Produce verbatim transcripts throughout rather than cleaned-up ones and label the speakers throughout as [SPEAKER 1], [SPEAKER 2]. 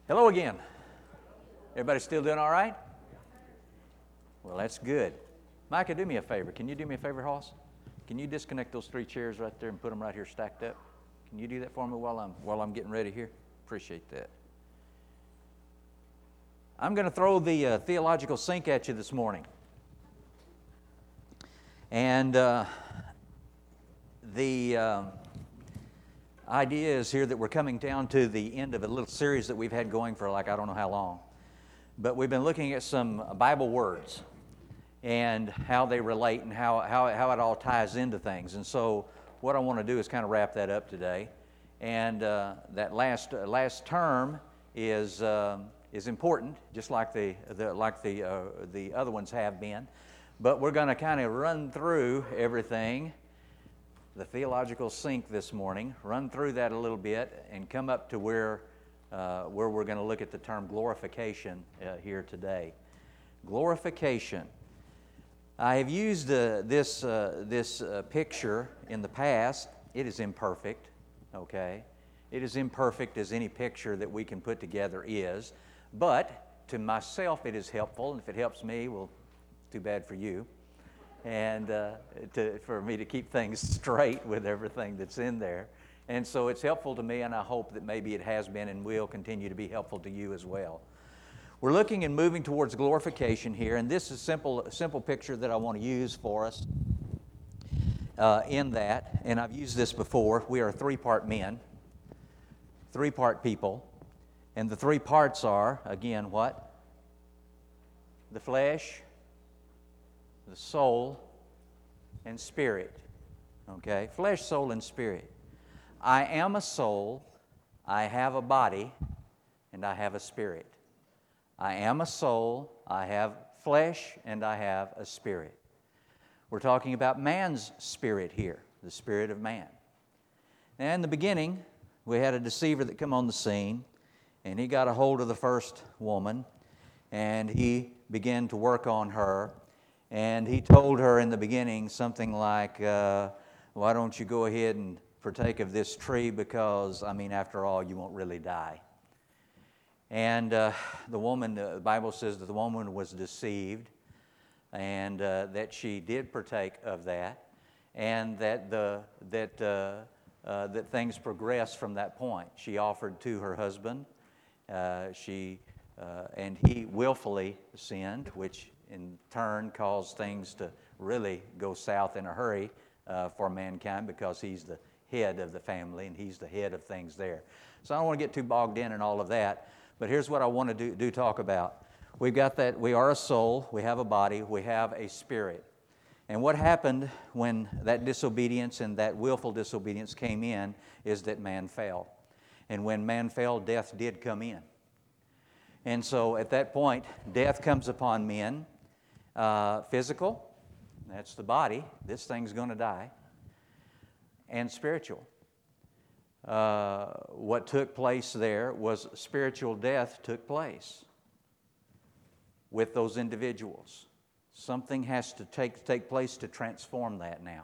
[SPEAKER 1] Hello again. Everybody still doing all right? Well, that's good. Micah, do me a favor. Can you do me a favor, Hoss? Can you disconnect those three chairs right there and put them right here stacked up? Can you do that for me while I'm while I'm getting ready here? Appreciate that. I'm going to throw the uh, theological sink at you this morning. And uh, the uh, idea is here that we're coming down to the end of a little series that we've had going for like I don't know how long. But we've been looking at some Bible words and how they relate and how, how, how it all ties into things. And so what I want to do is kind of wrap that up today. And uh, that last uh, last term is uh, is important, just like the, the like the uh, the other ones have been. But we're going to kind of run through everything, the theological sink this morning, run through that a little bit and come up to where uh, where we're going to look at the term glorification uh, here today. Glorification. I have used uh, this uh, this uh, picture in the past. It is imperfect, okay? It is imperfect as any picture that we can put together is, but to myself it is helpful, and if it helps me, well, too bad for you, and uh, to, for me to keep things straight with everything that's in there. And so it's helpful to me, and I hope that maybe it has been and will continue to be helpful to you as well. We're looking and moving towards glorification here, and this is a simple, simple picture that I want to use for us uh, in that. And I've used this before. We are three-part men, three-part people, and the three parts are, again, what? The flesh, the soul, and spirit. Okay? Flesh, soul, and spirit. I am a soul, I have a body, and I have a spirit. I am a soul, I have flesh, and I have a spirit. We're talking about man's spirit here, the spirit of man. Now, in the beginning, we had a deceiver that come on the scene, and he got a hold of the first woman, and he began to work on her, and he told her in the beginning something like, uh, why don't you go ahead and partake of this tree because, I mean, after all, you won't really die. And uh, the woman, uh, the Bible says that the woman was deceived and uh, that she did partake of that and that the that uh, uh, that things progressed from that point. She offered to her husband. Uh, she uh, and he willfully sinned, which in turn caused things to really go south in a hurry uh, for mankind because he's the head of the family and he's the head of things there. So I don't want to get too bogged in in all of that. But here's what I want to do, do talk about. We've got that we are a soul, we have a body, we have a spirit. And what happened when that disobedience and that willful disobedience came in is that man fell. And when man fell, death did come in. And so at that point, death comes upon men, uh, physical, that's the body, this thing's going to die, and spiritual. Uh, what took place there was spiritual death took place with those individuals. Something has to take, take place to transform that now.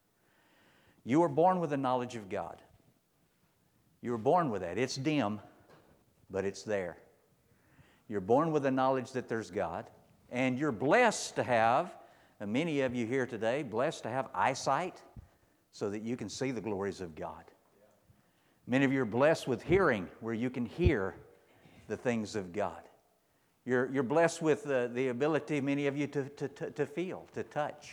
[SPEAKER 1] You were born with the knowledge of God. You were born with that. It's dim, but it's there. You're born with the knowledge that there's God, and you're blessed to have, and many of you here today, blessed to have eyesight so that you can see the glories of God. Many of you are blessed with hearing, where you can hear the things of God. You're, you're blessed with the, the ability, many of you, to, to, to feel, to touch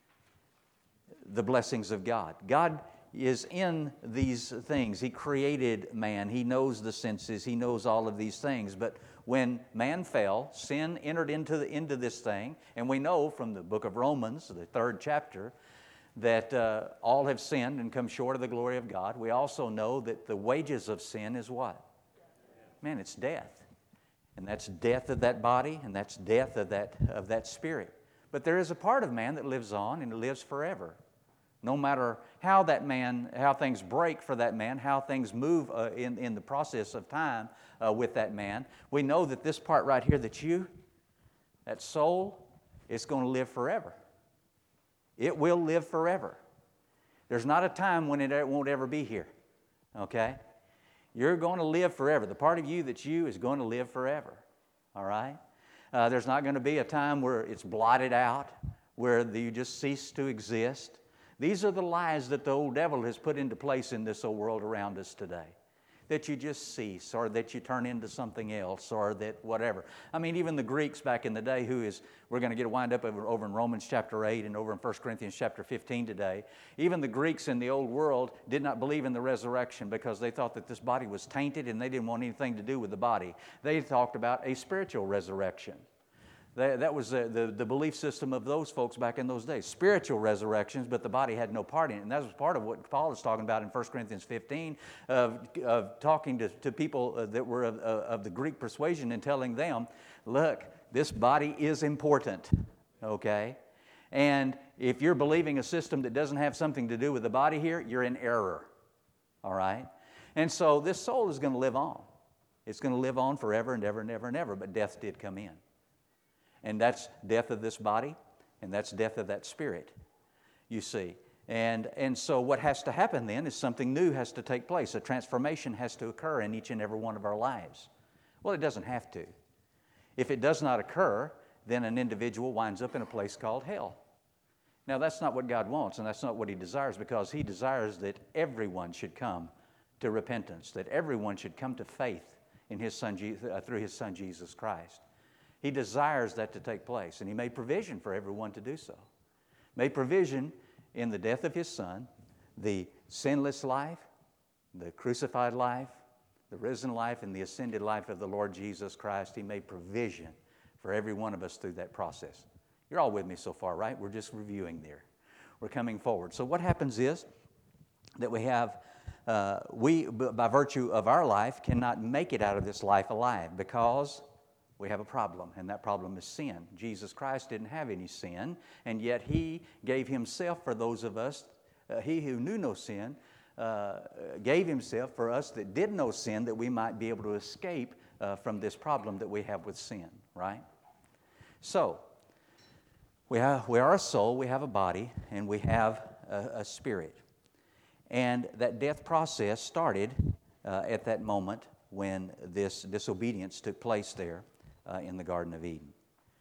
[SPEAKER 1] the blessings of God. God is in these things. He created man. He knows the senses. He knows all of these things. But when man fell, sin entered into, the, into this thing. And we know from the book of Romans, the third chapter, that uh, all have sinned and come short of the glory of God. We also know that the wages of sin is what? Man, it's death. And that's death of that body, and that's death of that, of that spirit. But there is a part of man that lives on, and it lives forever. No matter how that man, how things break for that man, how things move uh, in, in the process of time uh, with that man, we know that this part right here, that you, that soul, is going to live forever. It will live forever. There's not a time when it won't ever be here, okay? You're going to live forever. The part of you that's you is going to live forever. All right? Uh, there's not going to be a time where it's blotted out, where you just cease to exist. These are the lies that the old devil has put into place in this old world around us today. That you just cease, or that you turn into something else, or that whatever. I mean, even the Greeks back in the day, who is, we're going to get a wind up over, over in Romans chapter eight and over in First Corinthians chapter fifteen today. Even the Greeks in the old world did not believe in the resurrection because they thought that this body was tainted and they didn't want anything to do with the body. They talked about a spiritual resurrection. That was the, the, the belief system of those folks back in those days. Spiritual resurrections, but the body had no part in it. And that was part of what Paul is talking about in First Corinthians fifteen, of, of talking to, to people that were of, of the Greek persuasion and telling them, look, this body is important, okay? And if you're believing a system that doesn't have something to do with the body here, you're in error, all right? And so this soul is going to live on. It's going to live on forever and ever and ever and ever, but death did come in. And that's death of this body, and that's death of that spirit, you see. And, and so what has to happen then is something new has to take place. A transformation has to occur in each and every one of our lives. Well, it doesn't have to. If it does not occur, then an individual winds up in a place called hell. Now, that's not what God wants, and that's not what He desires, because He desires that everyone should come to repentance, that everyone should come to faith in His Son, uh, through His Son, Jesus Christ. He desires that to take place, and He made provision for everyone to do so. Made provision in the death of His Son, the sinless life, the crucified life, the risen life, and the ascended life of the Lord Jesus Christ. He made provision for every one of us through that process. You're all with me so far, right? We're just reviewing there. We're coming forward. So what happens is that we have, uh, we, by virtue of our life, cannot make it out of this life alive because we have a problem, and that problem is sin. Jesus Christ didn't have any sin, and yet He gave Himself for those of us, uh, He who knew no sin, uh, gave Himself for us that did know sin, that we might be able to escape uh, from this problem that we have with sin, right? So, we, have, we are a soul, we have a body, and we have a, a spirit. And that death process started uh, at that moment when this disobedience took place there. Uh, in the Garden of Eden.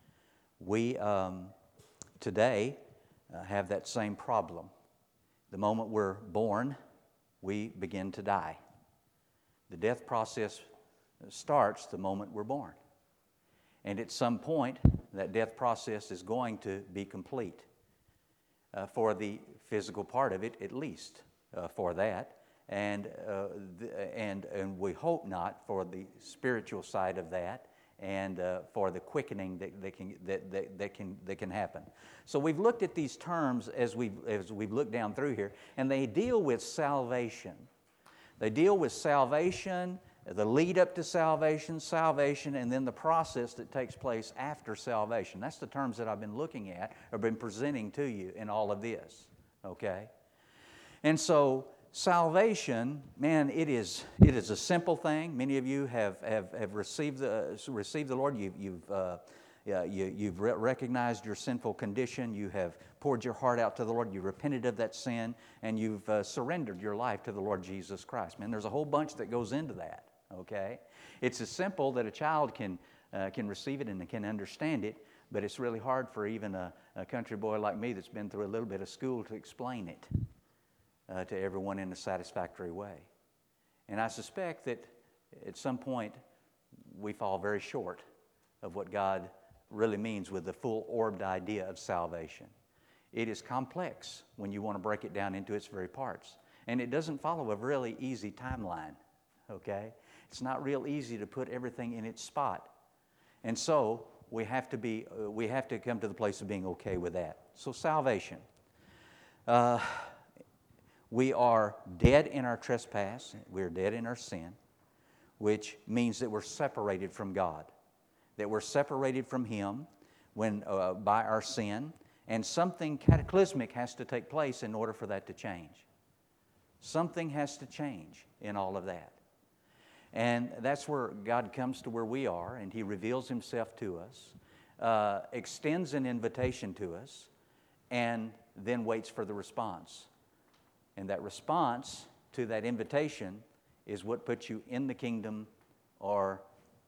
[SPEAKER 1] We um, today uh, have that same problem. The moment we're born, we begin to die. The death process starts the moment we're born. And at some point, that death process is going to be complete. Uh, for the physical part of it, at least, uh, for that. And, uh, the, and, and we hope not for the spiritual side of that, and uh, for the quickening that, that, can, that, that, that, can, that can happen. So we've looked at these terms as we've, as we've looked down through here, and they deal with salvation. They deal with salvation, the lead up to salvation, salvation, and then the process that takes place after salvation. That's the terms that I've been looking at, or been presenting to you in all of this, okay? And so salvation, man, it is it is a simple thing. Many of you have have, have received the received the Lord. You've you've uh, yeah, you, you've re- recognized your sinful condition. You have poured your heart out to the Lord. You repented of that sin, and you've uh, surrendered your life to the Lord Jesus Christ. Man, there's a whole bunch that goes into that. Okay, it's as simple that a child can uh, can receive it and can understand it, but it's really hard for even a, a country boy like me that's been through a little bit of school to explain it. Uh, to everyone in a satisfactory way. And I suspect that at some point we fall very short of what God really means with the full orbed idea of salvation. It is complex when you want to break it down into its very parts. And it doesn't follow a really easy timeline, okay? It's not real easy to put everything in its spot. And so we have to be, uh, we have to come to the place of being okay with that. So salvation. Uh, We are dead in our trespass. We're dead in our sin, which means that we're separated from God, that we're separated from Him when uh, by our sin, and something cataclysmic has to take place in order for that to change. Something has to change in all of that. And that's where God comes to where we are, and He reveals Himself to us, uh, extends an invitation to us, and then waits for the response. And that response to that invitation is what puts you in the kingdom or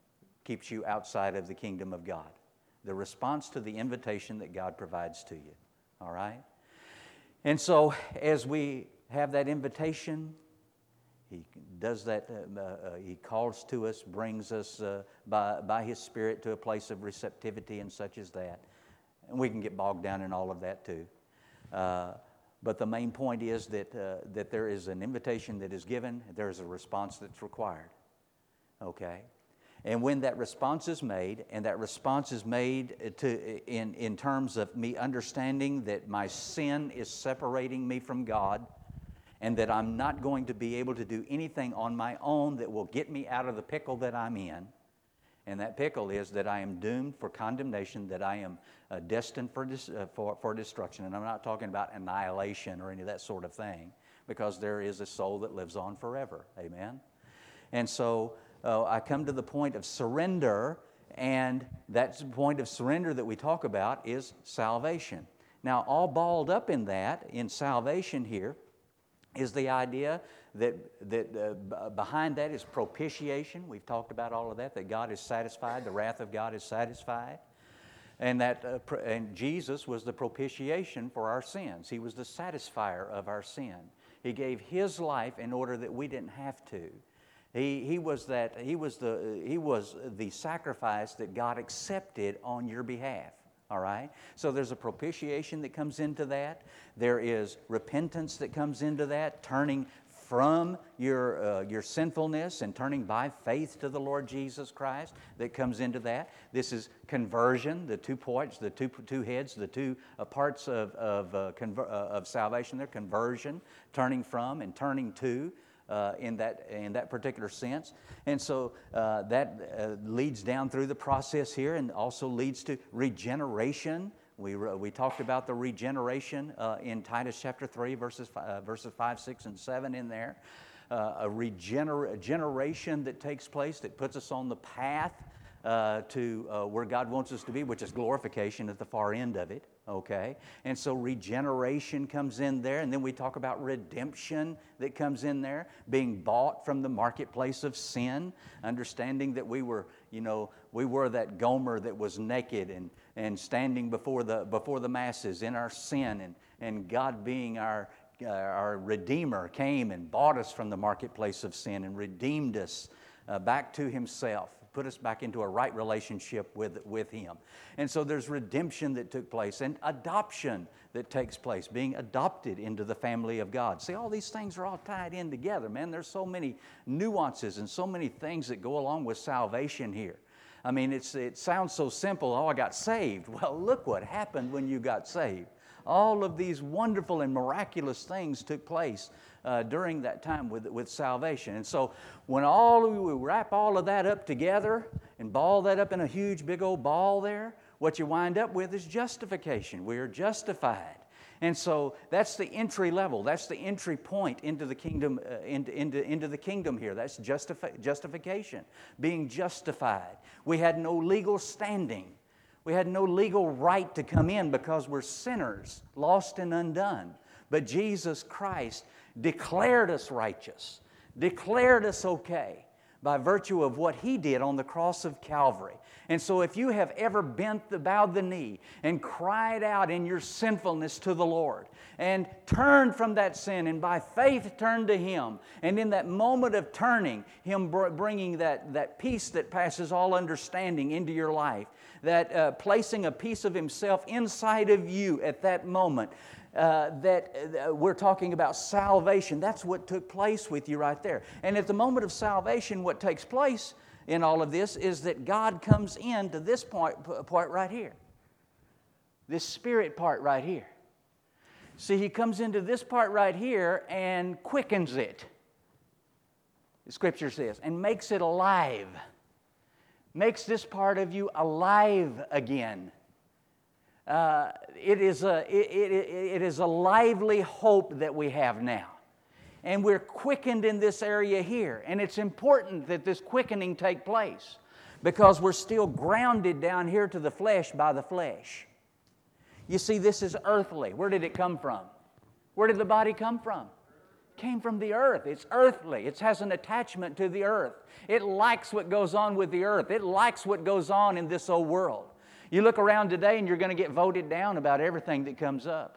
[SPEAKER 1] keeps you outside of the kingdom of God. The response to the invitation that God provides to you. All right? And so as we have that invitation, He does that, uh, uh, He calls to us, brings us uh, by, by His Spirit to a place of receptivity and such as that. And we can get bogged down in all of that too. Uh, but the main point is that, uh, that there is an invitation that is given, there is a response that's required. Okay? And when that response is made, and that response is made to, in, in terms of me understanding that my sin is separating me from God, and that I'm not going to be able to do anything on my own that will get me out of the pickle that I'm in, and that pickle is that I am doomed for condemnation, that I am uh, destined for, dis- uh, for, for destruction. And I'm not talking about annihilation or any of that sort of thing, because there is a soul that lives on forever. Amen? And so uh, I come to the point of surrender, and that point of surrender that we talk about is salvation. Now, all balled up in that, in salvation here, is the idea that, that uh, behind that is propitiation. We've talked about all of that, that God is satisfied, the wrath of God is satisfied. And that uh, pr- and Jesus was the propitiation for our sins. He was the satisfier of our sin. He gave His life in order that we didn't have to. He, he, was that, he, was the, he was the sacrifice that God accepted on your behalf. All right? So there's a propitiation that comes into that. There is repentance that comes into that, turning from your, uh, your sinfulness and turning by faith to the Lord Jesus Christ that comes into that. This is conversion, the two points, the two, two heads, the two uh, parts of, of, uh, conver- uh, of salvation there, conversion, turning from and turning to. Uh, in that in that particular sense. And so uh, that uh, leads down through the process here and also leads to regeneration. We re- we talked about the regeneration uh, in Titus chapter three, verses uh, verses five, six, and seven in there. Uh, a regeneration that takes place that puts us on the path uh, to uh, where God wants us to be, which is glorification at the far end of it. Okay, and so regeneration comes in there, and then we talk about redemption that comes in there, being bought from the marketplace of sin, understanding that we were, you know, we were that Gomer that was naked and, and standing before the before the masses in our sin, and, and God being our uh, our Redeemer came and bought us from the marketplace of sin and redeemed us uh, back to Himself. Put us back into a right relationship with, with Him. And so there's redemption that took place and adoption that takes place, being adopted into the family of God. See, all these things are all tied in together, man. There's so many nuances and so many things that go along with salvation here. I mean, it's, it sounds so simple, oh, I got saved. Well, look what happened when you got saved. All of these wonderful and miraculous things took place uh, during that time with, with salvation. And so when all we wrap all of that up together and ball that up in a huge big old ball there, what you wind up with is justification. We are justified. And so that's the entry level. That's the entry point into the kingdom, uh, into, into, into the kingdom here. That's justifi- justification, being justified. We had no legal standing. We had no legal right to come in because we're sinners, lost and undone. But Jesus Christ declared us righteous, declared us okay by virtue of what He did on the cross of Calvary. And so if you have ever bent the, bowed the knee and cried out in your sinfulness to the Lord and turned from that sin and by faith turned to Him, and in that moment of turning, Him bringing that, that peace that passes all understanding into your life, that uh, placing a piece of Himself inside of you at that moment, uh, that uh, we're talking about salvation. That's what took place with you right there. And at the moment of salvation, what takes place in all of this is that God comes in to this point, part right here. This spirit part right here. See, He comes into this part right here and quickens it. The Scripture says, and makes it alive. Makes this part of you alive again. Uh, it is a, it, it, it is a lively hope that we have now. And we're quickened in this area here. And it's important that this quickening take place because we're still grounded down here to the flesh by the flesh. You see, this is earthly. Where did it come from? Where did the body come from? came from the earth. It's earthly. It has an attachment to the earth. It likes what goes on with the earth. It likes what goes on in this old world. You look around today and you're going to get voted down about everything that comes up.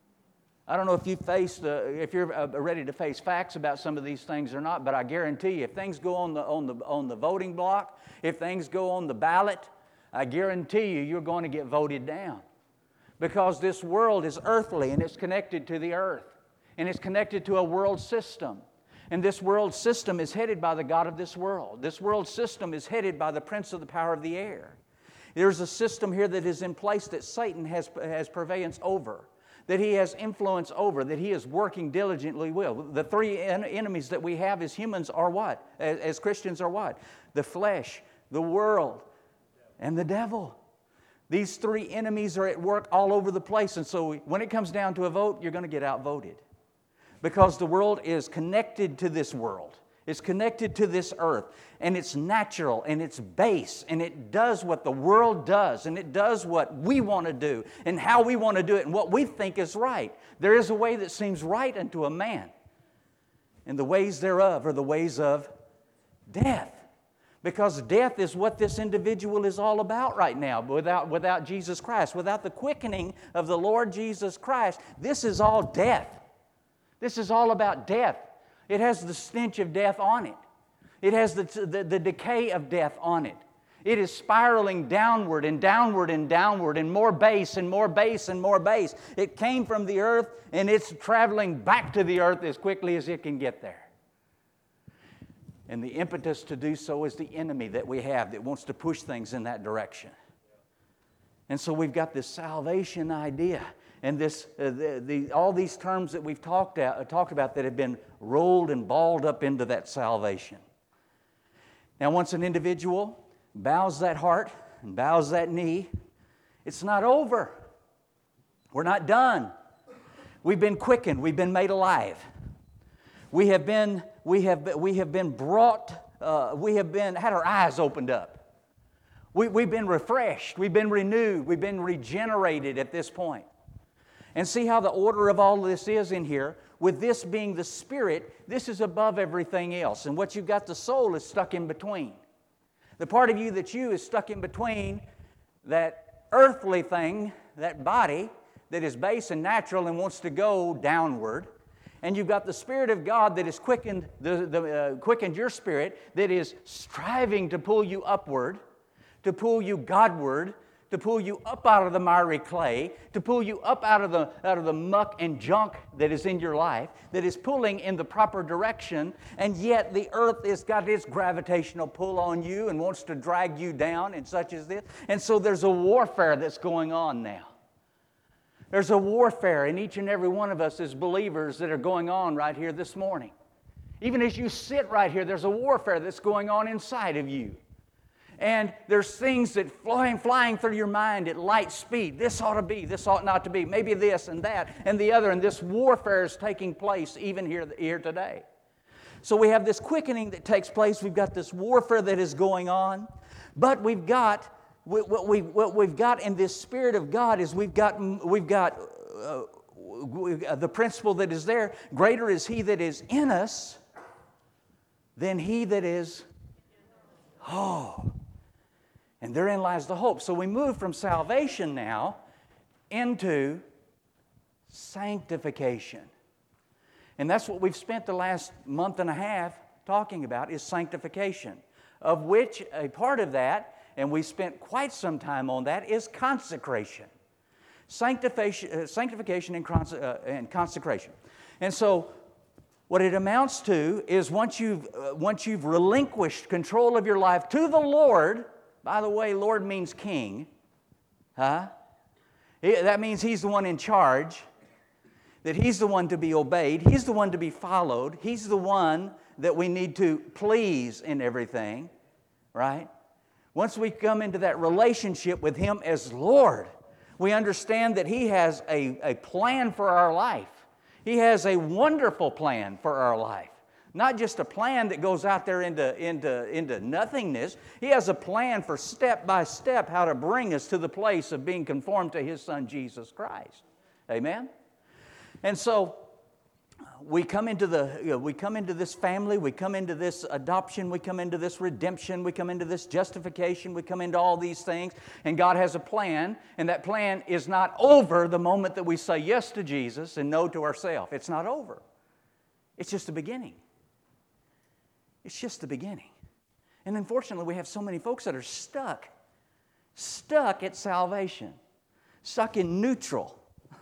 [SPEAKER 1] I don't know if you faced, uh, if you're uh, ready to face facts about some of these things or not, but I guarantee you, if things go on the on the on the voting block, if things go on the ballot, I guarantee you, you're going to get voted down, because this world is earthly and it's connected to the earth, and it's connected to a world system, and this world system is headed by the god of this world. This world system is headed by the prince of the power of the air. There's a system here that is in place that Satan has has purveyance over, that he has influence over, that he is working diligently with. The three en- enemies that we have as humans are what? As, as Christians are what? The flesh, the world, and the devil. These three enemies are at work all over the place. And so when it comes down to a vote, you're going to get outvoted. Because the world is connected to this world. It's connected to this earth, and it's natural, and it's base, and it does what the world does, and it does what we want to do, and how we want to do it, and what we think is right. There is a way that seems right unto a man, and the ways thereof are the ways of death. Because death is what this individual is all about right now. Without, without Jesus Christ, without the quickening of the Lord Jesus Christ, this is all death. This is all about death. It has the stench of death on it. It has the, the, the decay of death on it. It is spiraling downward and downward and downward and more base and more base and more base. It came from the earth and it's traveling back to the earth as quickly as it can get there. And the impetus to do so is the enemy that we have that wants to push things in that direction. And so we've got this salvation idea. And this, uh, the, the, all these terms that we've talked, out, uh, talked about that have been rolled and balled up into that salvation. Now, once an individual bows that heart and bows that knee, it's not over. We're not done. We've been quickened. We've been made alive. We have been, we have, we have been brought, uh, we have been, had our eyes opened up. We, we've been refreshed. We've been renewed. We've been regenerated at this point. And see how the order of all this is in here. With this being the spirit, this is above everything else. And what you've got, the soul, is stuck in between. The part of you that's you is stuck in between that earthly thing, that body that is base and natural and wants to go downward. And you've got the Spirit of God that has quickened, the, the, uh, quickened your spirit, that is striving to pull you upward, to pull you Godward, to pull you up out of the miry clay, to pull you up out of the out of the muck and junk that is in your life, that is pulling in the proper direction, and yet the earth has got its gravitational pull on you and wants to drag you down and such as this. And so there's a warfare that's going on now. There's a warfare in each and every one of us as believers that are going on right here this morning. Even as you sit right here, there's a warfare that's going on inside of you. And there's things that flying, flying through your mind at light speed. This ought to be, this ought not to be. Maybe this and that and the other. And this warfare is taking place even here, here today. So we have this quickening that takes place. We've got this warfare that is going on. But we've got, what, we, what we've got in this Spirit of God is we've got, we've got uh, the principle that is there. Greater is He that is in us than he that is, oh. And therein lies the hope. So we move from salvation now into sanctification. And that's what we've spent the last month and a half talking about, is sanctification. Of which a part of that, and we spent quite some time on that, is consecration. Sanctification, uh, sanctification and, cons- uh, and consecration. And so what it amounts to is once you've, uh, once you've relinquished control of your life to the Lord. By the way, Lord means king. Huh? That means He's the one in charge. That He's the one to be obeyed. He's the one to be followed. He's the one that we need to please in everything. Right? Once we come into that relationship with Him as Lord, we understand that He has a, a plan for our life. He has a wonderful plan for our life. Not just a plan that goes out there into, into, into nothingness. He has a plan for step by step how to bring us to the place of being conformed to His Son, Jesus Christ. Amen? And so, we come into the you know, we come into this family, we come into this adoption, we come into this redemption, we come into this justification, we come into all these things, and God has a plan, and that plan is not over the moment that we say yes to Jesus and no to ourselves. It's not over. It's just the beginning. It's just the beginning. And unfortunately, we have so many folks that are stuck, stuck at salvation, stuck in neutral.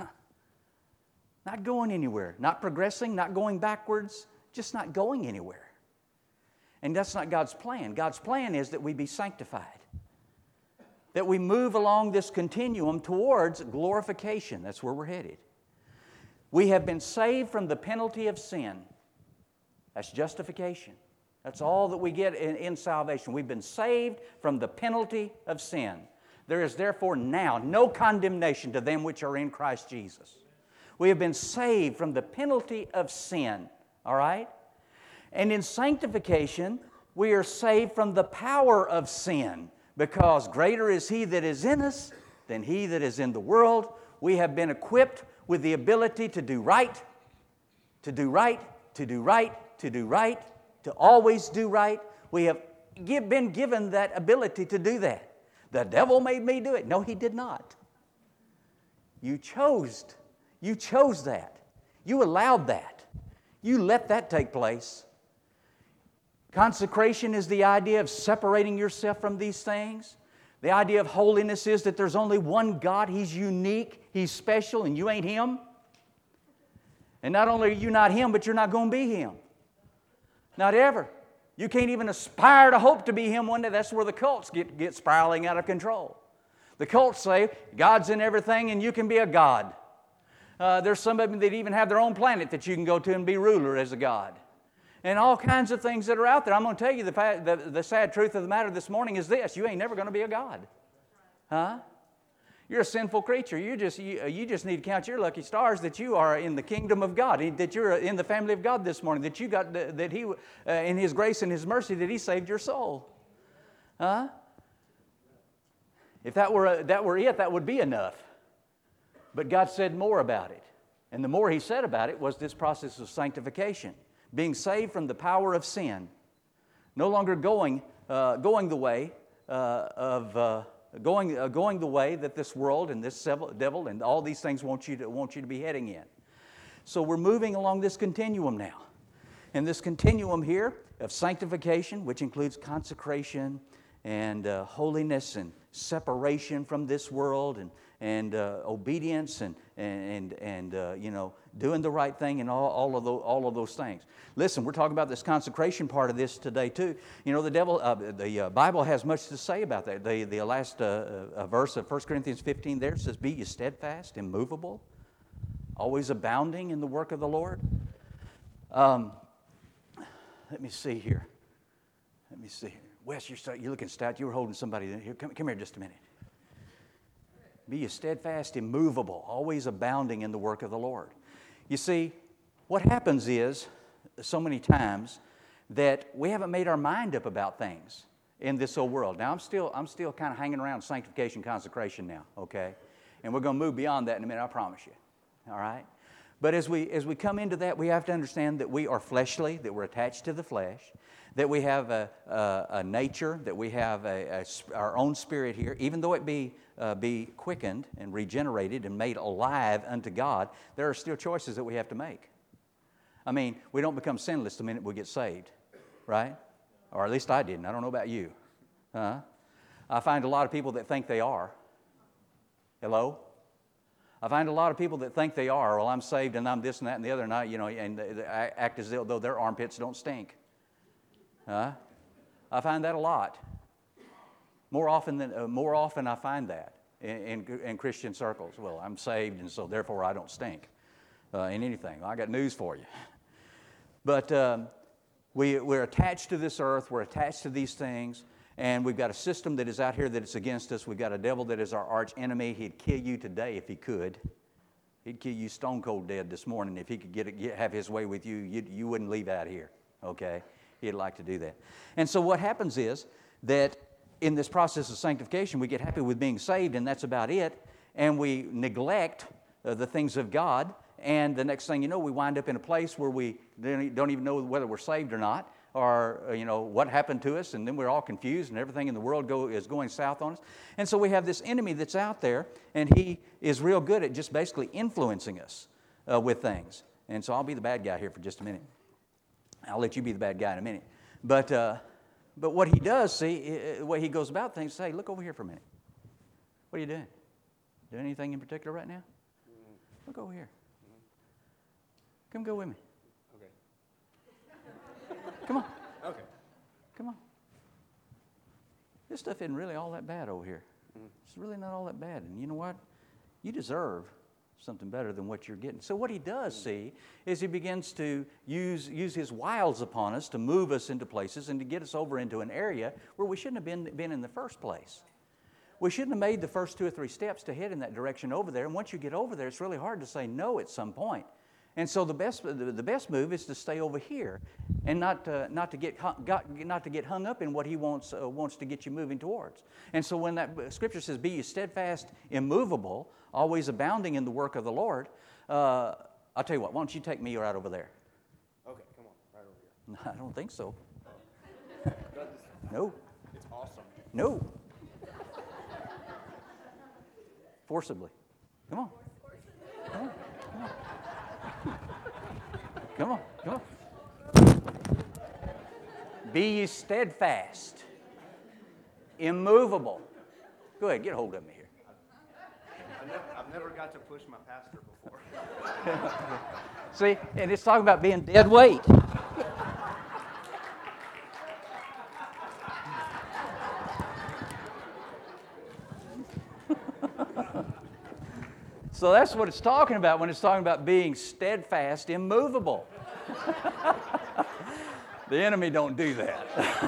[SPEAKER 1] Not going anywhere, not progressing, not going backwards, just not going anywhere. And that's not God's plan. God's plan is that we be sanctified, that we move along this continuum towards glorification. That's where we're headed. We have been saved from the penalty of sin. That's justification. That's all that we get in, in salvation. We've been saved from the penalty of sin. There is therefore now no condemnation to them which are in Christ Jesus. We have been saved from the penalty of sin, all right? And in sanctification, we are saved from the power of sin, because greater is He that is in us than he that is in the world. We have been equipped with the ability to do right, to do right, to do right, to do right, to always do right. We have been given that ability to do that. The devil made me do it. No, he did not. You chose You chose that. You allowed that. You let that take place. Consecration is the idea of separating yourself from these things. The idea of holiness is that there's only one God. He's unique. He's special, and you ain't Him. And not only are you not Him, but you're not going to be Him. Not ever. You can't even aspire to hope to be Him one day. That's where the cults get, get spiraling out of control. The cults say God's in everything and you can be a God. Uh, there's some of them that even have their own planet that you can go to and be ruler as a god. And all kinds of things that are out there. I'm going to tell you the, fact, the, the sad truth of the matter this morning is this. You ain't never going to be a god. Huh? You're a sinful creature. You just, you, you just need to count your lucky stars that you are in the kingdom of God, that you're in the family of God this morning, that you got, that He, uh, in His grace and His mercy, that He saved your soul. Huh? If that were, that were it, that would be enough. But God said more about it. And the more He said about it was this process of sanctification. Being saved from the power of sin. No longer going, uh, going the way uh, of uh, going, uh, going the way that this world and this devil and all these things want you to, want you to be heading in. So we're moving along this continuum now. And this continuum here of sanctification, which includes consecration and uh, holiness and separation from this world and and uh, obedience and, and, and uh, you know, doing the right thing and all, all, of those, all of those things. Listen, we're talking about this consecration part of this today too. You know, the devil, uh, the uh, Bible has much to say about that. The, the last uh, uh, verse of First Corinthians fifteen there says, "Be ye steadfast, immovable, always abounding in the work of the Lord." Um, let me see here. Let me see here. Wes, you're, you're looking stout. You were holding somebody here. Come, come here just a minute. Be ye steadfast, immovable, always abounding in the work of the Lord. You see, what happens is, so many times, that we haven't made our mind up about things in this old world. Now, I'm still, I'm still kind of hanging around sanctification, consecration now, okay? And we're going to move beyond that in a minute, I promise you, all right? But as we, as we come into that, we have to understand that we are fleshly, that we're attached to the flesh, that we have a, a, a nature, that we have a, a, our own spirit here, even though it be, uh, be quickened and regenerated and made alive unto God, there are still choices that we have to make. I mean, we don't become sinless the minute we get saved, right? Or at least I didn't. I don't know about you. Huh? I find a lot of people that think they are. Hello? I find a lot of people that think they are. Well, I'm saved and I'm this and that and the other, and I, you know, and they act as though their armpits don't stink. Huh? I find that a lot. More often than uh, more often, I find that in, in, in Christian circles. Well, I'm saved, and so therefore I don't stink uh, in anything. Well, I got news for you. But um, we we're attached to this earth. We're attached to these things. And we've got a system that is out here that is against us. We've got a devil that is our arch enemy. He'd kill you today if he could. He'd kill you stone cold dead this morning if he could get, get have his way with you. You you wouldn't leave out here, okay? He'd like to do that. And so what happens is that in this process of sanctification, we get happy with being saved, and that's about it. And we neglect uh, the things of God, and the next thing you know, we wind up in a place where we don't even know whether we're saved or not, or you know what happened to us, and then we're all confused, and everything in the world go, is going south on us. And so we have this enemy that's out there, and he is real good at just basically influencing us uh, with things. And so I'll be the bad guy here for just a minute. I'll let you be the bad guy in a minute. But uh, but what he does, see, the way he goes about things, say, look over here for a minute. What are you doing? Doing anything in particular right now? Mm-hmm. Look over here. Mm-hmm. Come go with me. Okay. Come on.
[SPEAKER 2] Okay.
[SPEAKER 1] Come on. This stuff isn't really all that bad over here. Mm-hmm. It's really not all that bad. And you know what? You deserve something better than what you're getting. So what he does, see, is he begins to use, use his wiles upon us to move us into places and to get us over into an area where we shouldn't have been, been in the first place. We shouldn't have made the first two or three steps to head in that direction over there. And once you get over there, it's really hard to say no at some point. And so the best, the, the best move is to stay over here and not to, not to get hung, got, not to get hung up in what he wants uh, wants to get you moving towards. And so when that scripture says, "Be ye steadfast, immovable, always abounding in the work of the Lord," uh, I'll tell you what. Why don't you take me right over there?
[SPEAKER 2] Okay, come on, right over here.
[SPEAKER 1] I don't think so.
[SPEAKER 2] Oh.
[SPEAKER 1] No.
[SPEAKER 2] It's awesome.
[SPEAKER 1] No. Forcibly. Come on. Come on. Come on. Come on. Come on. Be ye steadfast, immovable. Go ahead, get a hold of me here.
[SPEAKER 2] I've never, I've never got to push my pastor before.
[SPEAKER 1] See, and it's talking about being dead weight. So that's what it's talking about when it's talking about being steadfast, immovable. The enemy don't do that.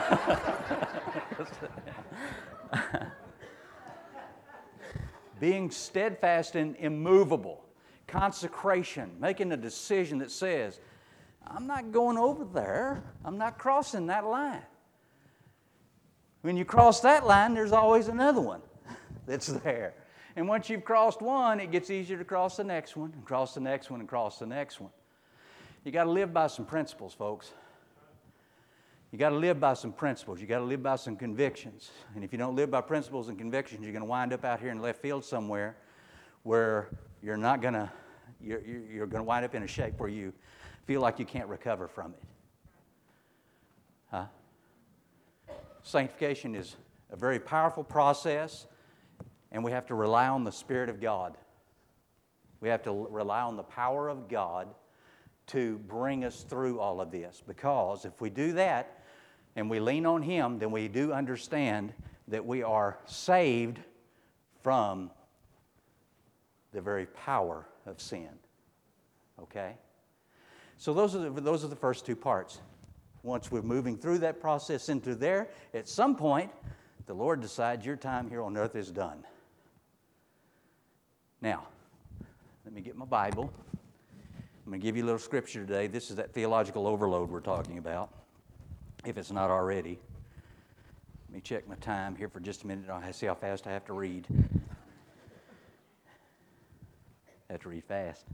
[SPEAKER 1] Being steadfast and immovable. Consecration, making a decision that says, I'm not going over there. I'm not crossing that line. When you cross that line, there's always another one that's there. And once you've crossed one, it gets easier to cross the next one, and cross the next one, and cross the next one. You got to live by some principles, folks. You got to live by some principles. You got to live by some convictions. And if you don't live by principles and convictions, you're going to wind up out here in left field somewhere where you're not going to, you're, you're going to wind up in a shape where you feel like you can't recover from it. Huh? Sanctification is a very powerful process. And we have to rely on the Spirit of God. We have to rely on the power of God to bring us through all of this. Because if we do that and we lean on Him, then we do understand that we are saved from the very power of sin. Okay? So those are the, those are the first two parts. Once we're moving through that process into there, at some point, the Lord decides your time here on earth is done. Now, let me get my Bible. I'm going to give you a little scripture today. This is that theological overload we're talking about, if it's not already. Let me check my time here for just a minute. I'll see how fast I have to read. I have to read fast.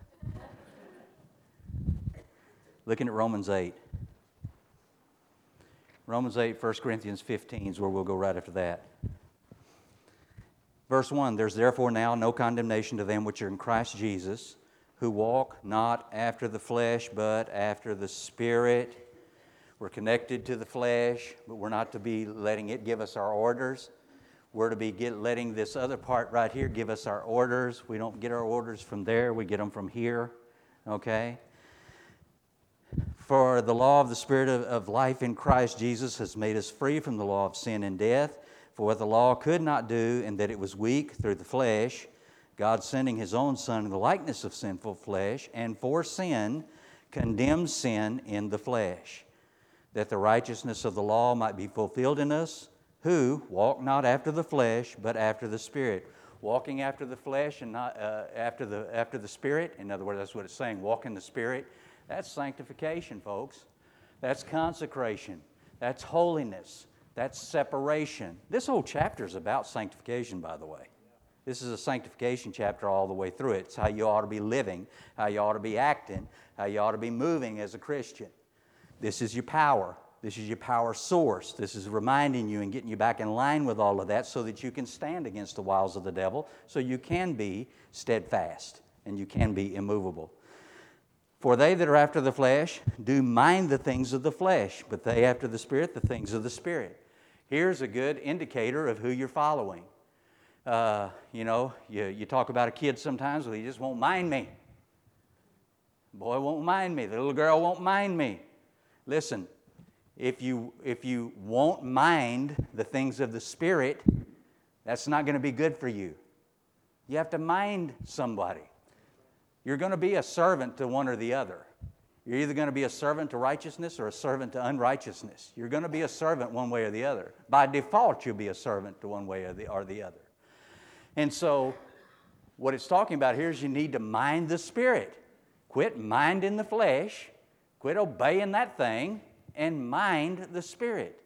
[SPEAKER 1] Looking at Romans eight. Romans eight, First Corinthians fifteen is where we'll go right after that. Verse one, there's therefore now no condemnation to them which are in Christ Jesus, who walk not after the flesh, but after the Spirit. We're connected to the flesh, but we're not to be letting it give us our orders. We're to be get, letting this other part right here give us our orders. We don't get our orders from there, we get them from here. Okay? For the law of the Spirit of, of life in Christ Jesus has made us free from the law of sin and death. For what the law could not do, in that it was weak through the flesh, God sending His own Son in the likeness of sinful flesh, and for sin, condemned sin in the flesh, that the righteousness of the law might be fulfilled in us, who walk not after the flesh, but after the Spirit. Walking after the flesh and not uh, after the after the Spirit. In other words, that's what it's saying. Walk in the Spirit. That's sanctification, folks. That's consecration. That's holiness. That's separation. This whole chapter is about sanctification, by the way. This is a sanctification chapter all the way through it. It's how you ought to be living, how you ought to be acting, how you ought to be moving as a Christian. This is your power. This is your power source. This is reminding you and getting you back in line with all of that so that you can stand against the wiles of the devil, so you can be steadfast and you can be immovable. For they that are after the flesh do mind the things of the flesh, but they after the Spirit, the things of the Spirit. Here's a good indicator of who you're following. Uh, you know, you, you talk about a kid sometimes, well, he just won't mind me. The boy won't mind me. The little girl won't mind me. Listen, if you, if you won't mind the things of the Spirit, that's not going to be good for you. You have to mind somebody. You're going to be a servant to one or the other. You're either going to be a servant to righteousness or a servant to unrighteousness. You're going to be a servant one way or the other. By default, you'll be a servant to one way or the, or the other. And so, what it's talking about here is you need to mind the Spirit. Quit minding the flesh. Quit obeying that thing and mind the Spirit.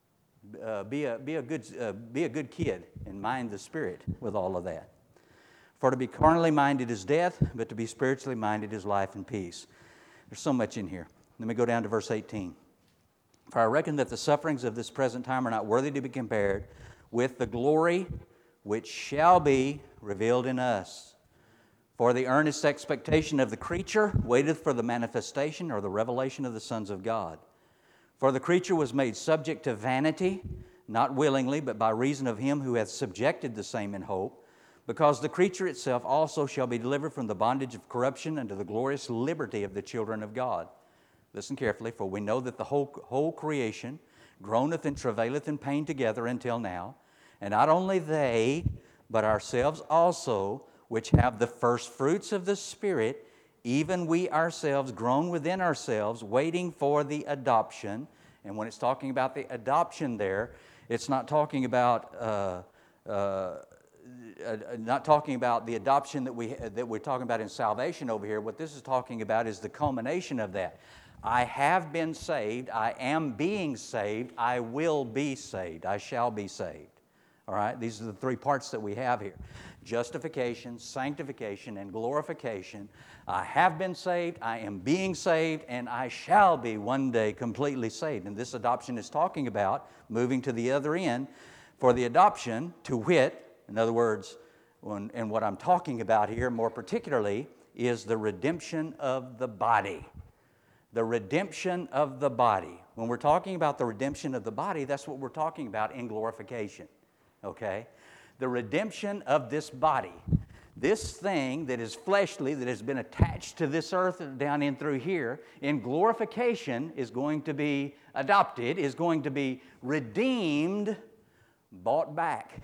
[SPEAKER 1] Uh, be a, be a good, uh, be a good kid and mind the Spirit with all of that. For to be carnally minded is death, but to be spiritually minded is life and peace. There's so much in here. Let me go down to verse eighteen. For I reckon that the sufferings of this present time are not worthy to be compared with the glory which shall be revealed in us. For the earnest expectation of the creature waiteth for the manifestation or the revelation of the sons of God. For the creature was made subject to vanity, not willingly, but by reason of him who hath subjected the same in hope, because the creature itself also shall be delivered from the bondage of corruption unto the glorious liberty of the children of God. Listen carefully, for we know that the whole, whole creation groaneth and travaileth in pain together until now. And not only they, but ourselves also, which have the first fruits of the Spirit, even we ourselves groan within ourselves, waiting for the adoption. And when it's talking about the adoption there, it's not talking about uh, uh, uh, not talking about the adoption that we that we're talking about in salvation over here. What this is talking about is the culmination of that. I have been saved. I am being saved. I will be saved. I shall be saved. All right? These are the three parts that we have here. Justification, sanctification, and glorification. I have been saved, I am being saved, and I shall be one day completely saved. And this adoption is talking about moving to the other end for the adoption, to wit, in other words, when, and what I'm talking about here more particularly is the redemption of the body. The redemption of the body. When we're talking about the redemption of the body, that's what we're talking about in glorification. Okay? The redemption of this body. This thing that is fleshly, that has been attached to this earth down in through here, in glorification is going to be adopted, is going to be redeemed, bought back.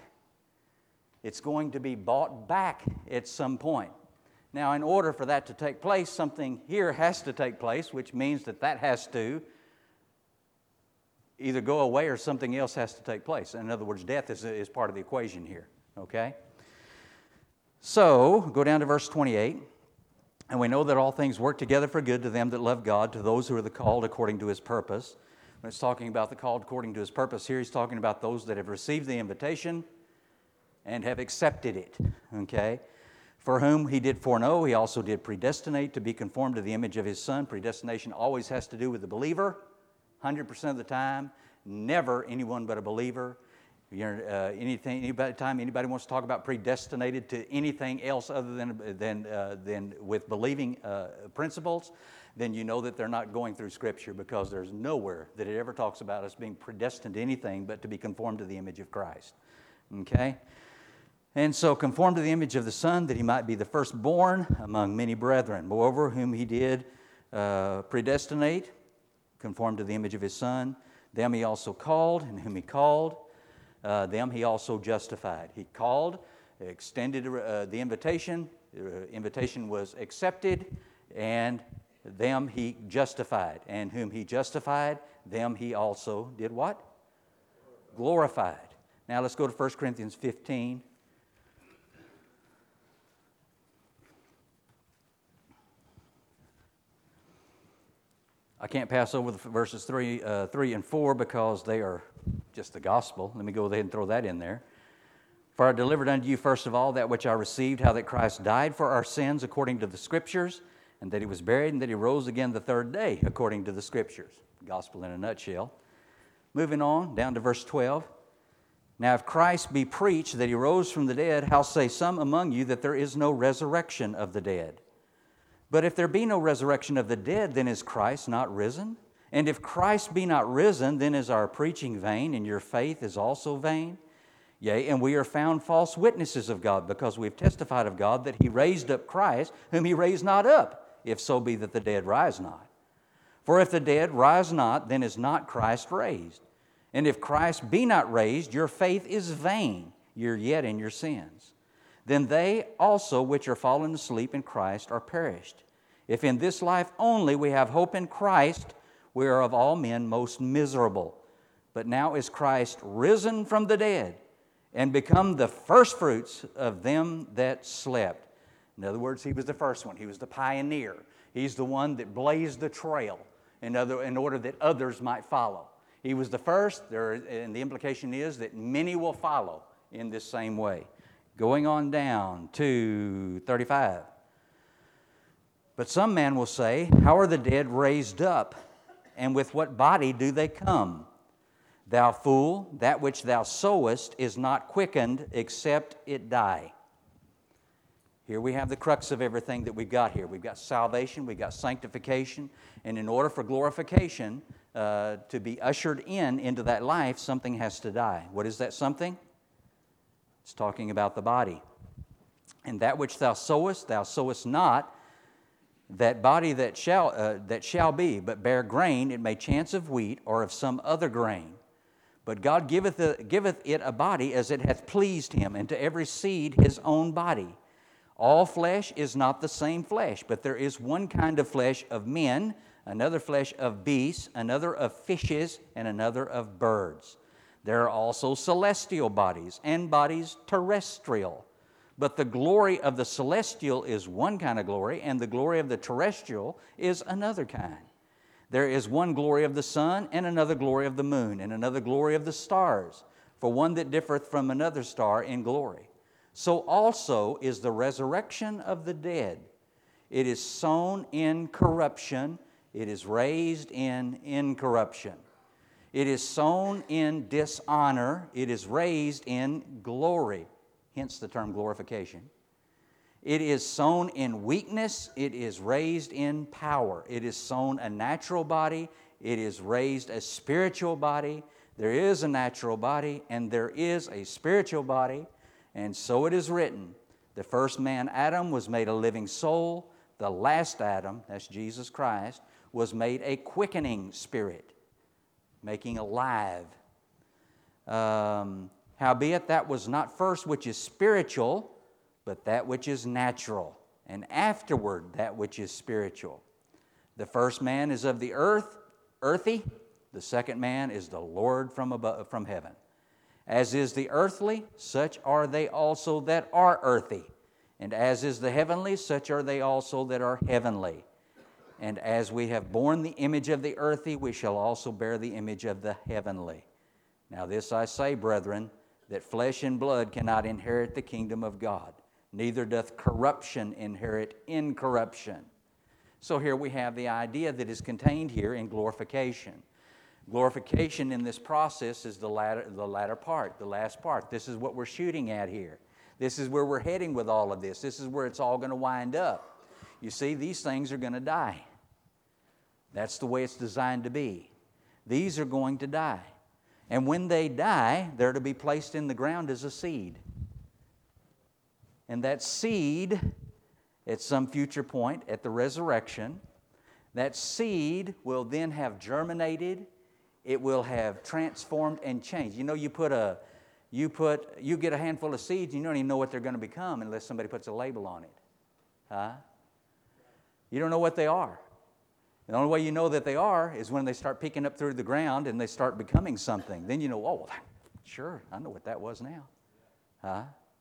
[SPEAKER 1] It's going to be bought back at some point. Now, in order for that to take place, something here has to take place, which means that that has to either go away or something else has to take place. In other words, death is, is part of the equation here, okay? So, go down to verse twenty-eight. And we know that all things work together for good to them that love God, to those who are the called according to His purpose. When it's talking about the called according to His purpose here, He's talking about those that have received the invitation and have accepted it, okay? For whom He did foreknow, He also did predestinate to be conformed to the image of His Son. Predestination always has to do with the believer, one hundred percent of the time. Never anyone but a believer. You're, uh, anything, anybody, time anybody wants to talk about predestinated to anything else other than, than, uh, than with believing uh, principles, then you know that they're not going through Scripture, because there's nowhere that it ever talks about us being predestined to anything but to be conformed to the image of Christ. Okay? And so conformed to the image of the Son, that He might be the firstborn among many brethren. Moreover, whom He did uh, predestinate, conformed to the image of His Son, them He also called, and whom He called, uh, them He also justified. He called, extended uh, the invitation, the invitation was accepted, and them He justified. And whom He justified, them He also did what? Glorified. Now let's go to First Corinthians fifteen. I can't pass over the verses three, uh, three and four because they are just the gospel. Let me go ahead and throw that in there. For I delivered unto you first of all that which I received, how that Christ died for our sins according to the Scriptures, and that he was buried, and that he rose again the third day according to the Scriptures. Gospel in a nutshell. Moving on, down to verse twelve. Now if Christ be preached that he rose from the dead, how say some among you that there is no resurrection of the dead? But if there be no resurrection of the dead, then is Christ not risen? And if Christ be not risen, then is our preaching vain, and your faith is also vain. Yea, and we are found false witnesses of God, because we have testified of God that he raised up Christ, whom he raised not up, if so be that the dead rise not. For if the dead rise not, then is not Christ raised. And if Christ be not raised, your faith is vain, you're yet in your sins. Then they also which are fallen asleep in Christ are perished. If in this life only we have hope in Christ, we are of all men most miserable. But now is Christ risen from the dead, and become the firstfruits of them that slept. In other words, he was the first one. He was the pioneer. He's the one that blazed the trail in, other, in order that others might follow. He was the first, there, and the implication is that many will follow in this same way. Going on down to thirty-five. But some man will say, how are the dead raised up, and with what body do they come? Thou fool, that which thou sowest is not quickened except it die. Here we have the crux of everything that we've got here. We've got salvation, we've got sanctification, and in order for glorification uh, to be ushered in into that life, something has to die. What is that something? It's talking about the body. And that which thou sowest, thou sowest not, that body that shall, uh, that shall be, but bear grain, it may chance of wheat or of some other grain. But God giveth, a, giveth it a body as it hath pleased him, and to every seed his own body. All flesh is not the same flesh, but there is one kind of flesh of men, another flesh of beasts, another of fishes, and another of birds. There are also celestial bodies and bodies terrestrial. But the glory of the celestial is one kind of glory, and the glory of the terrestrial is another kind. There is one glory of the sun, and another glory of the moon, and another glory of the stars, for one that differeth from another star in glory. So also is the resurrection of the dead. It is sown in corruption, it is raised in incorruption. It is sown in dishonor, it is raised in glory. Hence the term glorification. It is sown in weakness, it is raised in power. It is sown a natural body, it is raised a spiritual body. There is a natural body and there is a spiritual body, and so it is written. The first man, Adam, was made a living soul. The last Adam, that's Jesus Christ, was made a quickening spirit, making alive. Um, howbeit that was not first which is spiritual, but that which is natural, and afterward that which is spiritual. The first man is of the earth, earthy. The second man is the Lord from above, from heaven. As is the earthly, such are they also that are earthy. And as is the heavenly, such are they also that are heavenly. And as we have borne the image of the earthy, we shall also bear the image of the heavenly. Now this I say, brethren, that flesh and blood cannot inherit the kingdom of God, neither doth corruption inherit incorruption. So here we have the idea that is contained here in glorification. Glorification in this process is the latter, the latter part, the last part. This is what we're shooting at here. This is where we're heading with all of this. This is where it's all going to wind up. You see, these things are going to die. That's the way it's designed to be. These are going to die. And when they die, they're to be placed in the ground as a seed. And that seed, at some future point, at the resurrection, that seed will then have germinated. It will have transformed and changed. You know, you put a, you put, you get a handful of seeds, and you don't even know what they're going to become unless somebody puts a label on it. Huh? You don't know what they are. The only way you know that they are is when they start peeking up through the ground and they start becoming something. Then you know, oh, sure, I know what that was now. Huh?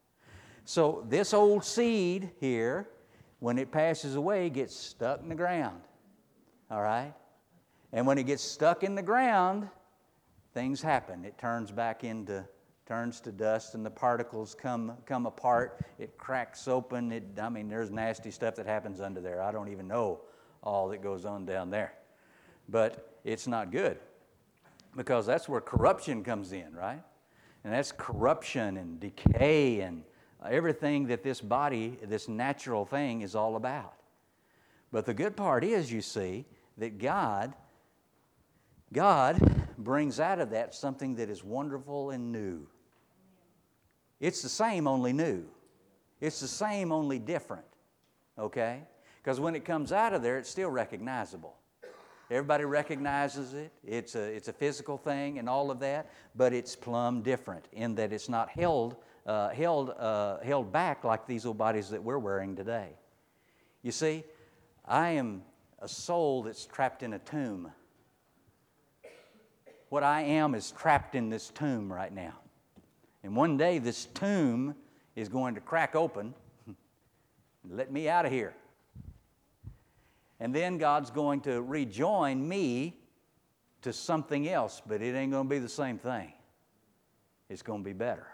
[SPEAKER 1] So this old seed here, when it passes away, gets stuck in the ground. All right? And when it gets stuck in the ground, things happen. It turns back into turns to dust, and the particles come come apart. It cracks open. It, I mean, there's nasty stuff that happens under there. I don't even know all that goes on down there. But it's not good, because that's where corruption comes in, right? And that's corruption and decay and everything that this body, this natural thing, is all about. But the good part is, you see, that God, God brings out of that something that is wonderful and new. It's the same, only new. It's the same, only different. Okay? Because when it comes out of there, it's still recognizable. Everybody recognizes it. It's a, it's a physical thing and all of that, but it's plumb different in that it's not held, uh, held, uh, held back like these old bodies that we're wearing today. You see, I am a soul that's trapped in a tomb. What I am is trapped in this tomb right now. And one day this tomb is going to crack open and let me out of here. And then God's going to rejoin me to something else, but it ain't going to be the same thing. It's going to be better.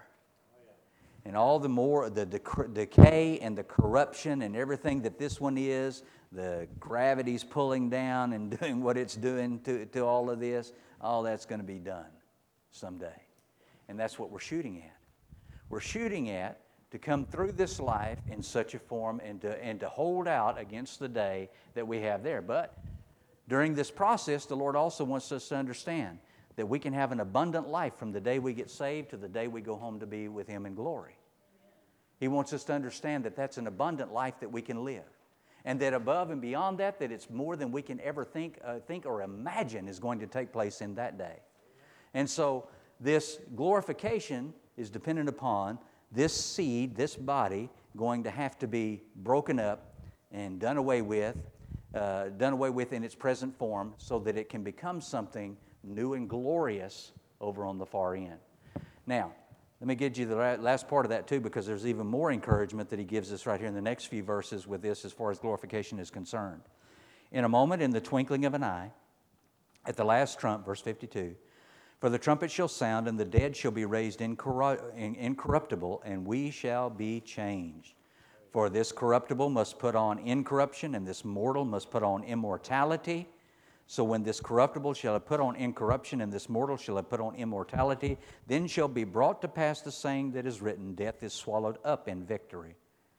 [SPEAKER 1] And all the more, the dec- decay and the corruption and everything that this one is, the gravity's pulling down and doing what it's doing to, to all of this, all that's going to be done someday. And that's what we're shooting at. We're shooting at to come through this life in such a form and to, and to hold out against the day that we have there. But during this process, the Lord also wants us to understand that we can have an abundant life from the day we get saved to the day we go home to be with Him in glory. He wants us to understand that that's an abundant life that we can live. And that above and beyond that, that it's more than we can ever think, uh, think or imagine is going to take place in that day. And so this glorification is dependent upon this seed, this body, going to have to be broken up and done away with, uh, done away with in its present form so that it can become something new and glorious over on the far end. Now, let me get you the last part of that too, because there's even more encouragement that he gives us right here in the next few verses with this as far as glorification is concerned. In a moment, in the twinkling of an eye, at the last trump, verse fifty-two, for the trumpet shall sound, and the dead shall be raised incorru- incorruptible, and we shall be changed. For this corruptible must put on incorruption, and this mortal must put on immortality. So when this corruptible shall have put on incorruption, and this mortal shall have put on immortality, then shall be brought to pass the saying that is written, death is swallowed up in victory.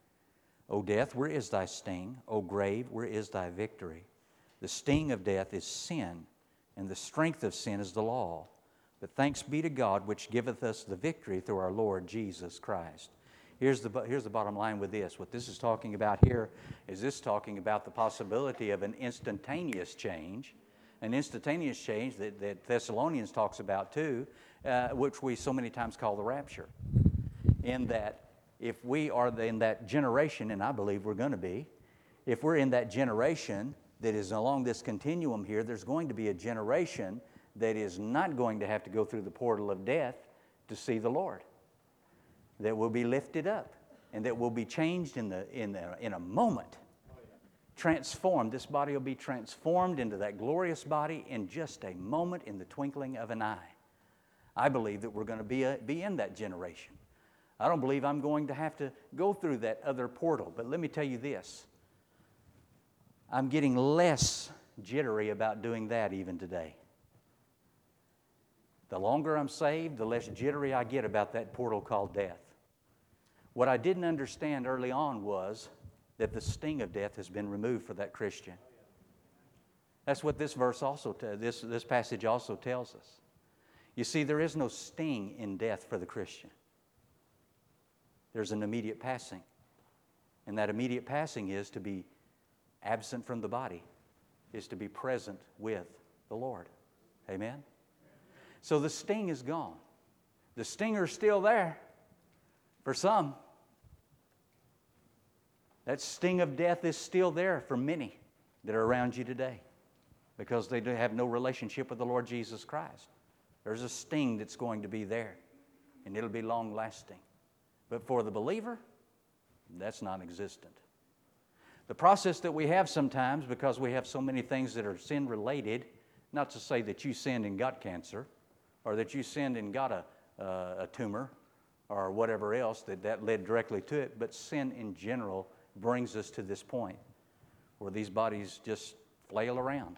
[SPEAKER 1] O death, where is thy sting? O grave, where is thy victory? The sting of death is sin, and the strength of sin is the law. But thanks be to God, which giveth us the victory through our Lord Jesus Christ. Here's the, here's the bottom line with this. What this is talking about here is this talking about the possibility of an instantaneous change, an instantaneous change that, that Thessalonians talks about too, uh, which we so many times call the rapture. In that if we are in that generation, and I believe we're going to be, if we're in that generation that is along this continuum here, there's going to be a generation that is not going to have to go through the portal of death to see the Lord. That will be lifted up and that will be changed in, the, in, the, in a moment. Transformed. This body will be transformed into that glorious body in just a moment, in the twinkling of an eye. I believe that we're going to be, a, be in that generation. I don't believe I'm going to have to go through that other portal. But let me tell you this. I'm getting less jittery about doing that even today. The longer I'm saved, the less jittery I get about that portal called death. What I didn't understand early on was that the sting of death has been removed for that Christian. That's what this verse also, t- this, this passage also tells us. You see, there is no sting in death for the Christian. There's an immediate passing. And that immediate passing is to be absent from the body, is to be present with the Lord. Amen? So the sting is gone. The stinger's still there for some. That sting of death is still there for many that are around you today because they do have no relationship with the Lord Jesus Christ. There's a sting that's going to be there, and it'll be long-lasting. But for the believer, that's non-existent. The process that we have sometimes, because we have so many things that are sin-related, not to say that you sinned and got cancer, or that you sinned and got a, uh, a tumor or whatever else that, that led directly to it, but sin in general brings us to this point where these bodies just flail around.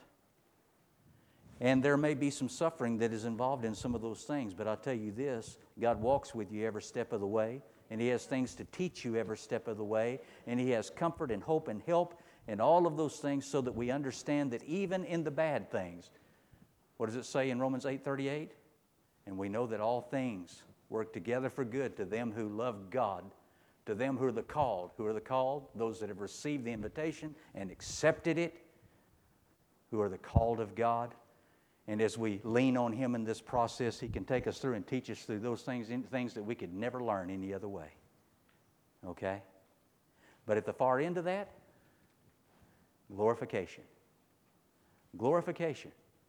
[SPEAKER 1] And there may be some suffering that is involved in some of those things, but I'll tell you this, God walks with you every step of the way, and He has things to teach you every step of the way, and He has comfort and hope and help and all of those things so that we understand that even in the bad things, what does it say in Romans eight thirty-eight? And we know that all things work together for good to them who love God, to them who are the called. Who are the called? Those that have received the invitation and accepted it, who are the called of God. And as we lean on Him in this process, He can take us through and teach us through those things, things that we could never learn any other way. Okay? But at the far end of that, glorification. Glorification.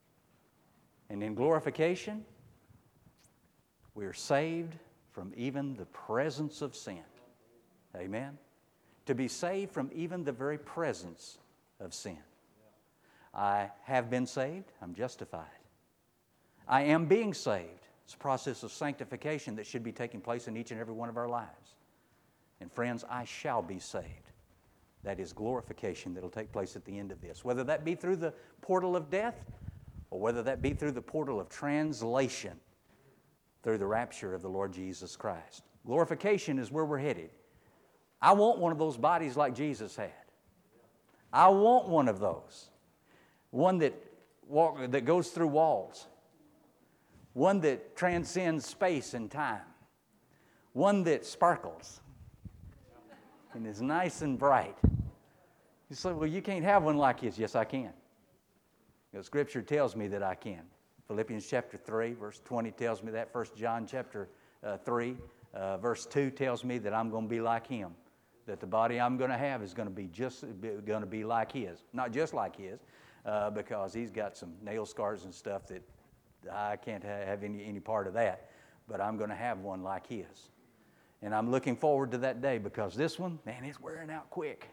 [SPEAKER 1] And in glorification, we are saved from even the presence of sin. Amen? To be saved from even the very presence of sin. I have been saved. I'm justified. I am being saved. It's a process of sanctification that should be taking place in each and every one of our lives. And friends, I shall be saved. That is glorification that will take place at the end of this. Whether that be through the portal of death or whether that be through the portal of translation through the rapture of the Lord Jesus Christ. Glorification is where we're headed. I want one of those bodies like Jesus had. I want one of those. One that walk, that goes through walls. One that transcends space and time. One that sparkles and is nice and bright. You say, well, you can't have one like his. Yes, I can. The Scripture tells me that I can. Philippians chapter three, verse twenty tells me that. First John chapter uh, three, uh, verse two tells me that I'm going to be like Him. That the body I'm going to have is going to be just going to be like His. Not just like His, uh, because He's got some nail scars and stuff that I can't ha- have any, any part of that. But I'm going to have one like His. And I'm looking forward to that day because this one, man, it's wearing out quick.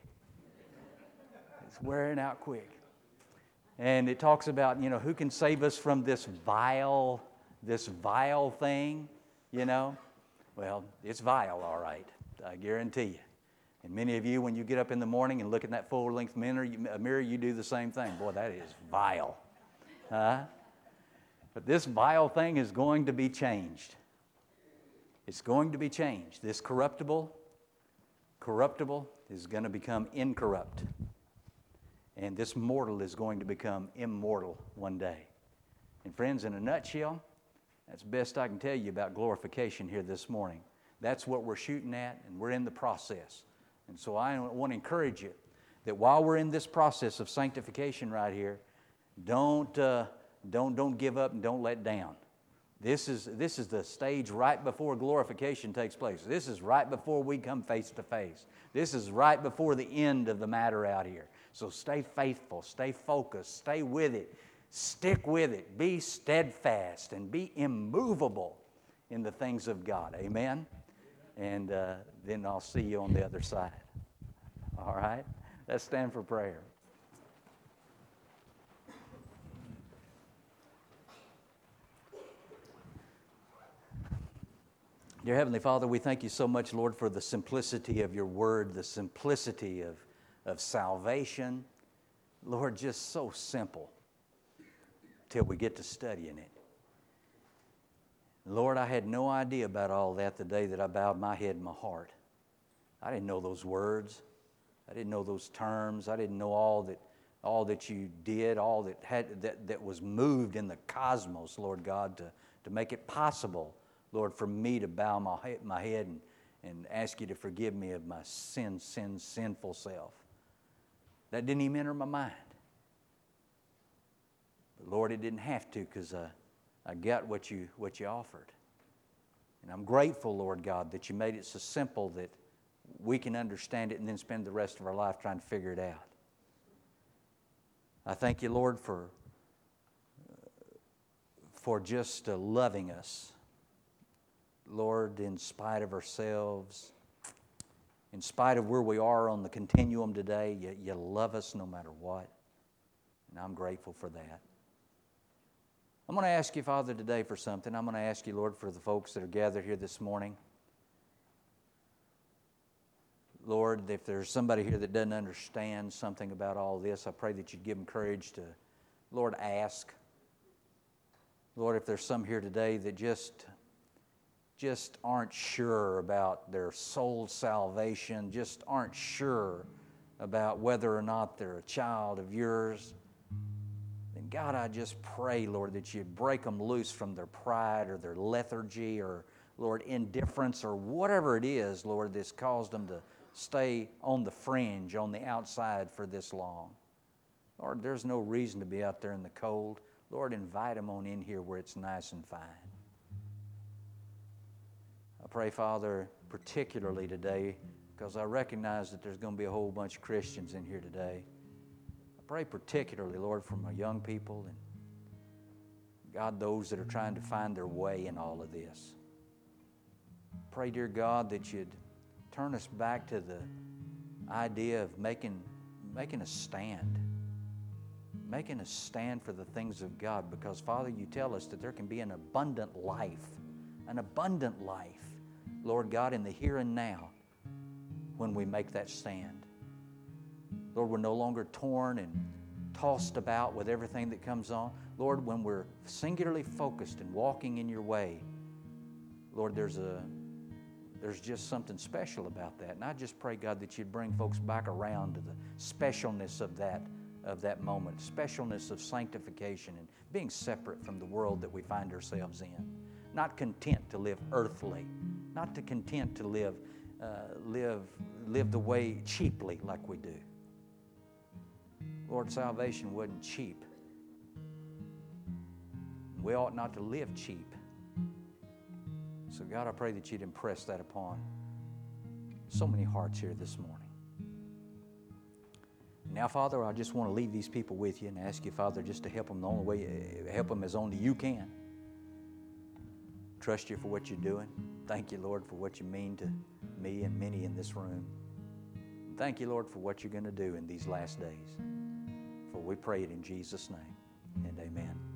[SPEAKER 1] It's wearing out quick. And it talks about, you know, who can save us from this vile, this vile thing, you know? Well, it's vile, all right, I guarantee you. And many of you, when you get up in the morning and look in that full-length mirror, you, mirror, you do the same thing. Boy, that is vile. Huh? But this vile thing is going to be changed. It's going to be changed. This corruptible, corruptible is going to become incorrupt. And this mortal is going to become immortal one day. And friends, in a nutshell, that's the best I can tell you about glorification here this morning. That's what we're shooting at, and we're in the process. And so I want to encourage you that while we're in this process of sanctification right here, don't, uh, don't, don't give up and don't let down. This is, this is the stage right before glorification takes place. This is right before we come face to face. This is right before the end of the matter out here. So stay faithful, stay focused, stay with it, stick with it, be steadfast, and be immovable in the things of God. Amen? And uh, then I'll see you on the other side. All right? Let's stand for prayer. Dear Heavenly Father, we thank you so much, Lord, for the simplicity of your word, the simplicity of, of salvation. Lord, just so simple till we get to studying it. Lord, I had no idea about all that the day that I bowed my head and my heart. I didn't know those words. I didn't know those terms. I didn't know all that all that you did, all that had that, that was moved in the cosmos, Lord God, to, to make it possible, Lord, for me to bow my, my head and, and ask you to forgive me of my sin, sin, sinful self. That didn't even enter my mind. But Lord, it didn't have to because uh, I got what you, what you offered. And I'm grateful, Lord God, that you made it so simple that we can understand it and then spend the rest of our life trying to figure it out. I thank you, Lord, for, for just uh, loving us. Lord, in spite of ourselves, in spite of where we are on the continuum today, you, you love us no matter what. And I'm grateful for that. I'm going to ask you, Father, today for something. I'm going to ask you, Lord, for the folks that are gathered here this morning. Lord, if there's somebody here that doesn't understand something about all this, I pray that you'd give them courage to, Lord, ask. Lord, if there's some here today that just, just aren't sure about their soul salvation, just aren't sure about whether or not they're a child of yours, then God, I just pray, Lord, that you'd break them loose from their pride or their lethargy or, Lord, indifference or whatever it is, Lord, that's caused them to stay on the fringe, on the outside for this long. Lord, there's no reason to be out there in the cold. Lord, invite them on in here where it's nice and fine. I pray, Father, particularly today, because I recognize that there's going to be a whole bunch of Christians in here today. I pray particularly, Lord, for my young people and, God, those that are trying to find their way in all of this. Pray, dear God, that you'd turn us back to the idea of making, making a stand. Making a stand for the things of God, because, Father, you tell us that there can be an abundant life, an abundant life, Lord God, in the here and now when we make that stand. Lord, we're no longer torn and tossed about with everything that comes on. Lord, when we're singularly focused and walking in your way, Lord, there's a there's just something special about that. And I just pray, God, that you'd bring folks back around to the specialness of that of that moment, specialness of sanctification and being separate from the world that we find ourselves in. Not content to live earthly, not to content to live uh, live live the way cheaply like we do. Lord, salvation wasn't cheap. We ought not to live cheap. So God, I pray that you'd impress that upon so many hearts here this morning. Now, Father, I just want to leave these people with you and ask you, Father, just to help them the only way, help them as only you can. Trust you for what you're doing. Thank you, Lord, for what you mean to me and many in this room. Thank you, Lord, for what you're going to do in these last days. For we pray it in Jesus' name, and amen.